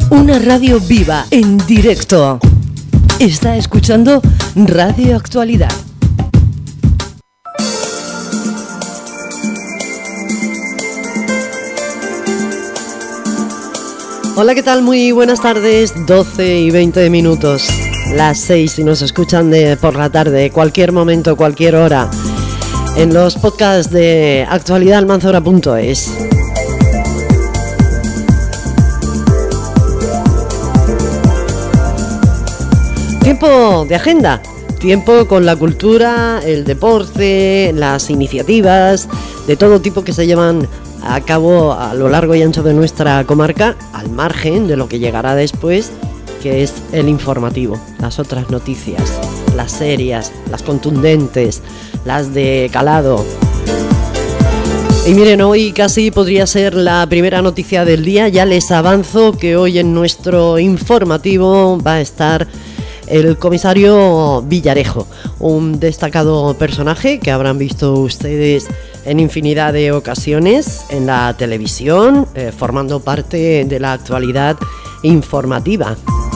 Una radio viva, en directo. Está escuchando Radio Actualidad. Hola, ¿qué tal? Muy buenas tardes, 12 y 20 minutos. Las 6 si nos escuchan por la tarde, cualquier momento, cualquier hora. En los podcasts de actualidadalmanzora.es. Tiempo de agenda, tiempo con la cultura, el deporte, las iniciativas de todo tipo que se llevan a cabo a lo largo y ancho de nuestra comarca, al margen de lo que llegará después, que es el informativo, las otras noticias, las serias, las contundentes, las de calado. Y miren, hoy casi podría ser la primera noticia del día. Ya les avanzo que hoy en nuestro informativo va a estar el comisario Villarejo, un destacado personaje que habrán visto ustedes en infinidad de ocasiones en la televisión, formando parte de la actualidad informativa.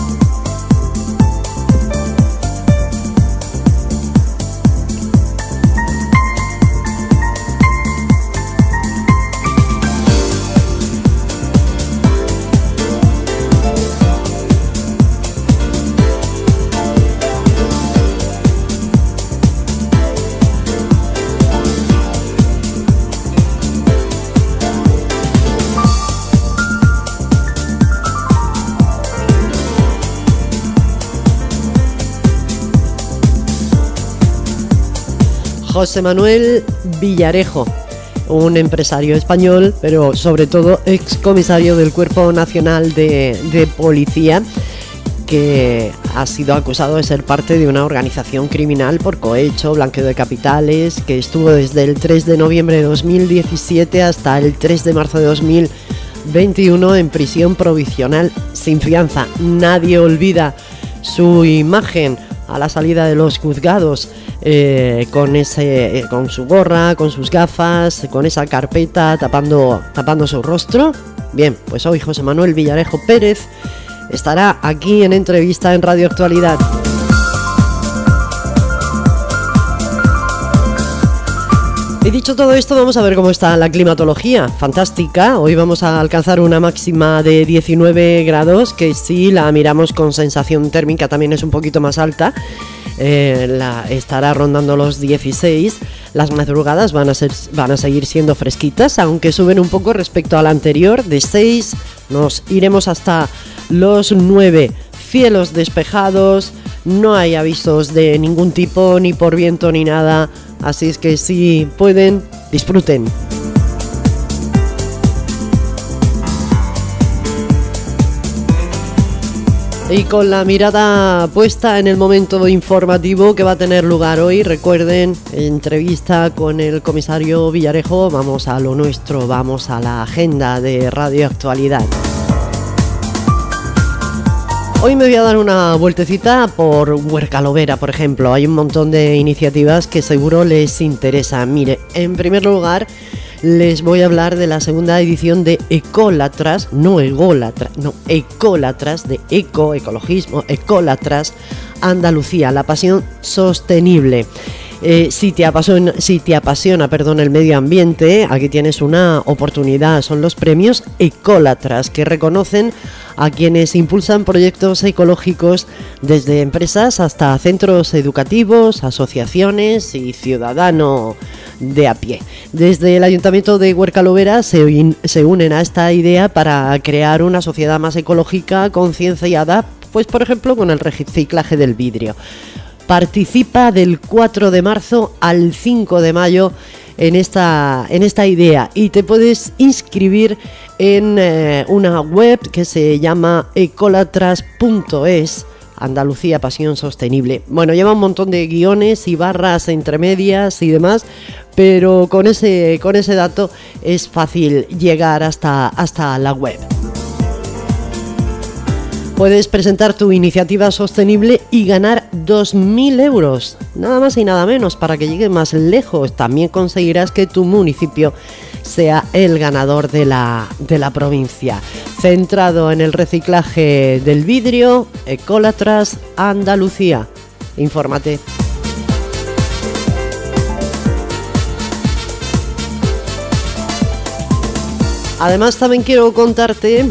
José Manuel Villarejo, un empresario español, pero sobre todo excomisario del Cuerpo Nacional de Policía, que ha sido acusado de ser parte de una organización criminal por cohecho, blanqueo de capitales, que estuvo desde el 3 de noviembre de 2017 hasta el 3 de marzo de 2021 en prisión provisional sin fianza. Nadie olvida su imagen a la salida de los juzgados, con su gorra, con sus gafas, con esa carpeta tapando su rostro. Bien, pues hoy José Manuel Villarejo Pérez estará aquí en entrevista en Radio Actualidad. Y dicho todo esto, vamos a ver cómo está la climatología. Fantástica, hoy vamos a alcanzar una máxima de 19 grados, que si la miramos con sensación térmica también es un poquito más alta. Estará rondando los 16. Las madrugadas van a seguir siendo fresquitas, aunque suben un poco respecto a la anterior. De 6 nos iremos hasta los 9. Cielos despejados, no hay avisos de ningún tipo, ni por viento ni nada, así es que si pueden, disfruten. Y con la mirada puesta en el momento informativo que va a tener lugar hoy, recuerden, entrevista con el comisario Villarejo, vamos a lo nuestro, vamos a la agenda de Radio Actualidad. Hoy me voy a dar una vueltecita por Huercalovera, por ejemplo. Hay un montón de iniciativas que seguro les interesan. Mire, en primer lugar, les voy a hablar de la segunda edición de Ecólatras, Ecólatras, de ecologismo, Ecólatras, Andalucía, la pasión sostenible. Si te apasiona, el medio ambiente, aquí tienes una oportunidad. Son los premios Ecólatras, que reconocen a quienes impulsan proyectos ecológicos desde empresas hasta centros educativos, asociaciones y ciudadano de a pie. Desde el Ayuntamiento de Huercalovera se unen a esta idea para crear una sociedad más ecológica, concienciada, pues por ejemplo con el reciclaje del vidrio. Participa del 4 de marzo al 5 de mayo en esta idea y te puedes inscribir en una web que se llama ecolatras.es, Andalucía Pasión Sostenible. Bueno, lleva un montón de guiones y barras entre medias y demás, pero con ese dato es fácil llegar hasta la web. Puedes presentar tu iniciativa sostenible y ganar 2.000 euros, nada más y nada menos, para que llegue más lejos. También conseguirás que tu municipio sea el ganador de la provincia. Centrado en el reciclaje del vidrio, Ecolatras Andalucía. Infórmate. Además, también quiero contarte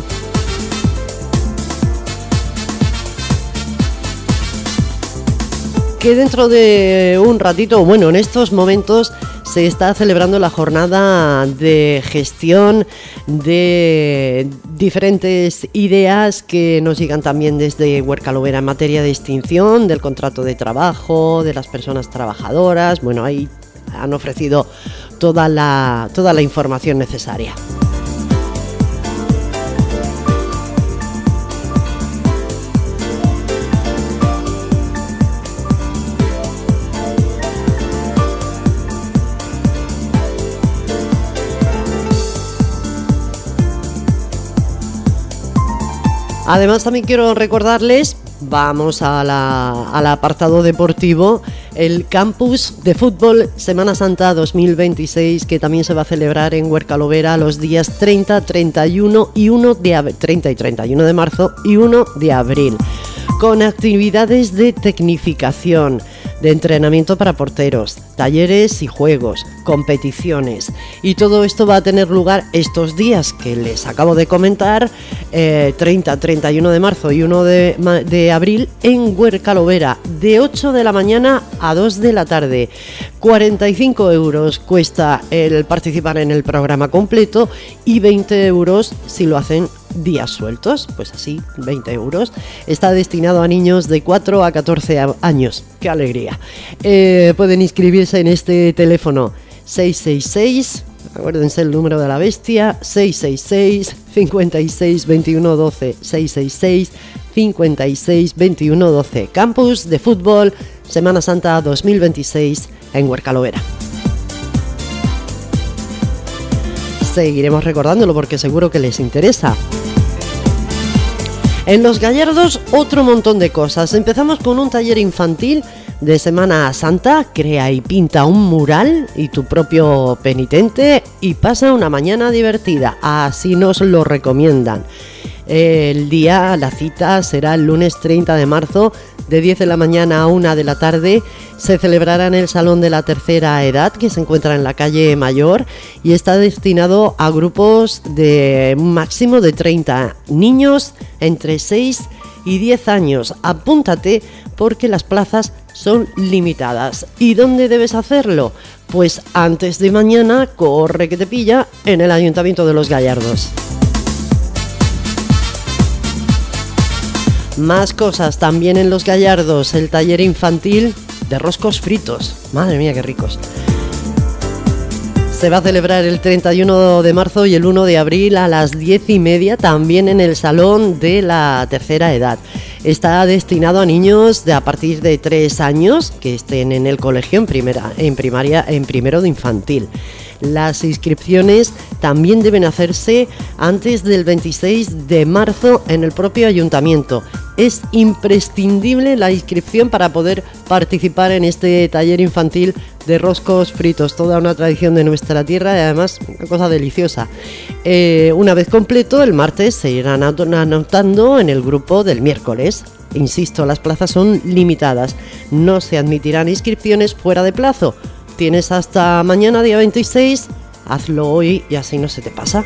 que dentro de un ratito, bueno, en estos momentos se está celebrando la jornada de gestión de diferentes ideas que nos llegan también desde Huerca-Lovera en materia de extinción, del contrato de trabajo, de las personas trabajadoras. Bueno, ahí han ofrecido toda la información necesaria. Además, también quiero recordarles, vamos al apartado deportivo, el Campus de Fútbol Semana Santa 2026, que también se va a celebrar en Huerca-Lovera los días 30, 31 y 30 y 31 de marzo y 1 de abril, con actividades de tecnificación, de entrenamiento para porteros, talleres y juegos, competiciones, y todo esto va a tener lugar estos días que les acabo de comentar, 30, 31 de marzo y 1 de abril en Huerca-Lovera, de 8 de la mañana a 2 de la tarde. 45 euros cuesta el participar en el programa completo y 20 euros si lo hacen días sueltos, pues así, 20 euros. Está destinado a niños de 4 a 14 años. ¡Qué alegría! Pueden inscribirse en este teléfono 666, acuérdense el número de la bestia, 666 56 21 12, 666 56 21 12. Campus de Fútbol Semana Santa 2026 en Huerca-Lovera. Seguiremos recordándolo porque seguro que les interesa. En Los Gallardos, otro montón de cosas. Empezamos con un taller infantil de Semana Santa. Crea y pinta un mural y tu propio penitente y pasa una mañana divertida. Así nos lo recomiendan. La cita será el lunes 30 de marzo de 10 de la mañana a 1 de la tarde. Se celebrará en el Salón de la Tercera Edad, que se encuentra en la calle Mayor, y está destinado a grupos de un máximo de 30 niños entre 6 y 10 años. Apúntate porque las plazas son limitadas. ¿Y dónde debes hacerlo? Pues antes de mañana, corre que te pilla, en el Ayuntamiento de Los Gallardos. Más cosas también en Los Gallardos, el taller infantil de roscos fritos. Madre mía, qué ricos. Se va a celebrar el 31 de marzo y el 1 de abril a las 10:30, también en el Salón de la Tercera Edad. Está destinado a niños a partir de 3 años que estén en el colegio en primero de infantil. Las inscripciones también deben hacerse antes del 26 de marzo en el propio ayuntamiento. Es imprescindible la inscripción para poder participar en este taller infantil de roscos fritos, toda una tradición de nuestra tierra y además una cosa deliciosa. Una vez completo, el martes se irán anotando en el grupo del miércoles. Insisto, las plazas son limitadas, no se admitirán inscripciones fuera de plazo. Tienes hasta mañana, día 26, hazlo hoy y así no se te pasa.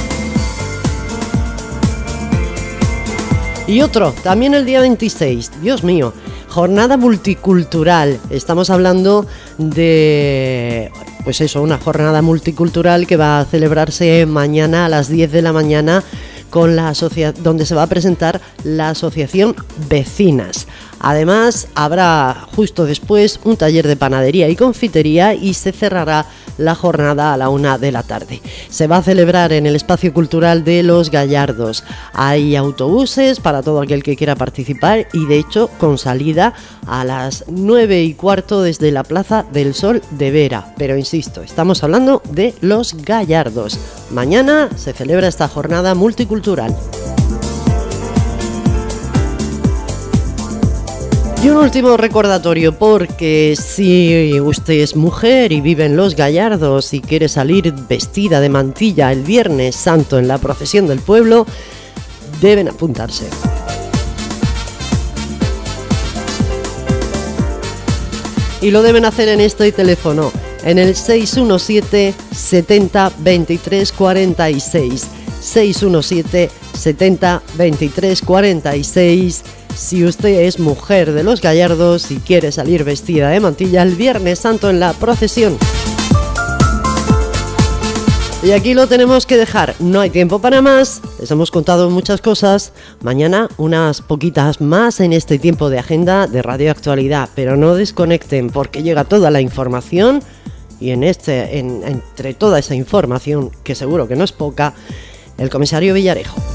Y otro, también el día 26, Dios mío, jornada multicultural. Estamos hablando de, pues eso, una jornada multicultural que va a celebrarse mañana a las 10 de la mañana con donde se va a presentar la asociación Vecinas. Además, habrá justo después un taller de panadería y confitería y se cerrará la jornada a la 1 de la tarde. Se va a celebrar en el Espacio Cultural de Los Gallardos. Hay autobuses para todo aquel que quiera participar y, de hecho, con salida a las 9:15 desde la Plaza del Sol de Vera. Pero insisto, estamos hablando de Los Gallardos. Mañana se celebra esta jornada multicultural. Y un último recordatorio, porque si usted es mujer y vive en Los Gallardos y quiere salir vestida de mantilla el Viernes Santo en la procesión del pueblo, deben apuntarse. Y lo deben hacer en este teléfono, en el 617 70 23 46. 617 70 23 46. Si usted es mujer de Los Gallardos y quiere salir vestida de mantilla el Viernes Santo en la procesión. Y aquí lo tenemos que dejar, no hay tiempo para más, les hemos contado muchas cosas, mañana unas poquitas más en este tiempo de agenda de Radio Actualidad, pero no desconecten porque llega toda la información y entre toda esa información, que seguro que no es poca, el comisario Villarejo.